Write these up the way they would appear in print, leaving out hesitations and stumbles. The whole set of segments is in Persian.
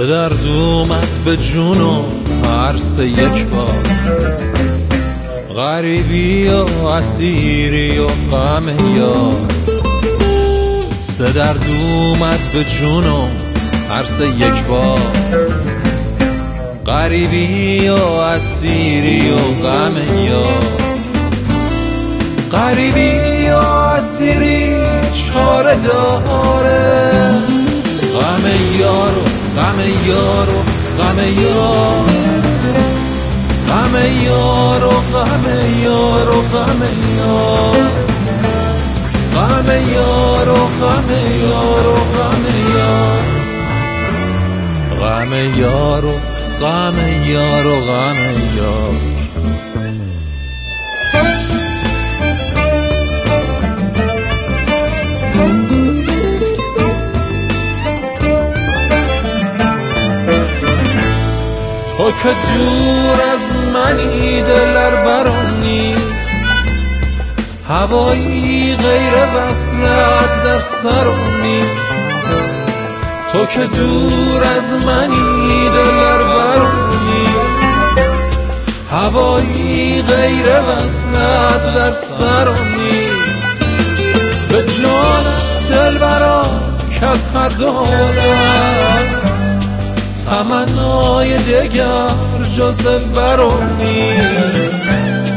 درد اومد به جونم هر سه یک بار، غریبی و اسیری و غم یار. سه درد اومد به جونم هر سه یک بار، غریبی و اسیری و غم یار. غریبی و اسیری چاره داره، غم یار و غم یار و غم یار، غم یار و غم یار و غم یار، غم یار و غم یار و غم یار، غم یار و غم یار و غم یار. تو که دور از منی دلر برام نیست، هوایی غیر وصلت در سرم نیست. تو که دور از منی دلر برام نیست، هوایی غیر وصلت در سرم نیست. به جانت دل برام کس ندارم، تمنای دگر جز دلبرم نیست،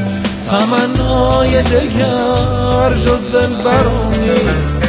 تمنای دگر جز دلبرم نیست.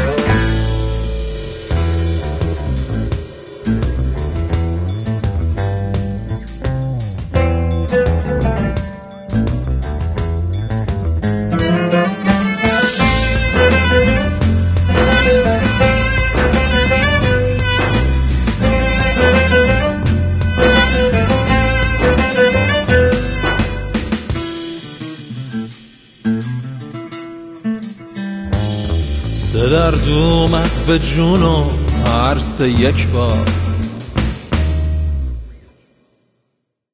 سه درد اومد به جونم هر سه یک بار،